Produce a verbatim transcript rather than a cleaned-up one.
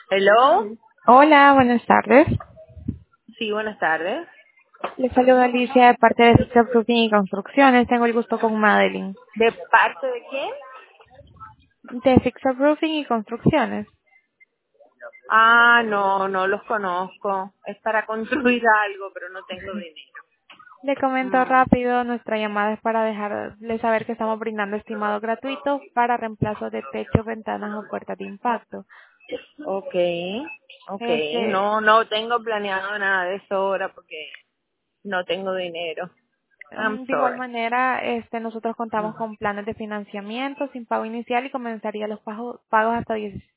Hello. Hola, buenas tardes. Sí, buenas tardes. Les saluda Alicia de parte de Fixer Roofing y Construcciones. Tengo el gusto con Madeline. ¿De parte de quién? De Fixer Roofing y Construcciones. Ah, no, no los conozco. Es para construir algo, pero no tengo dinero. Le comento Mm, rápido, nuestra llamada es para dejarle saber que estamos brindando estimado gratuito para reemplazo de techo, ventanas o puertas de impacto. ok, ok. Este, No, no tengo planeado nada de eso ahora porque no tengo dinero. I'm mm, de igual sorry. manera, este, nosotros contamos con planes de financiamiento sin pago inicial y comenzaría los pagos, pagos hasta diez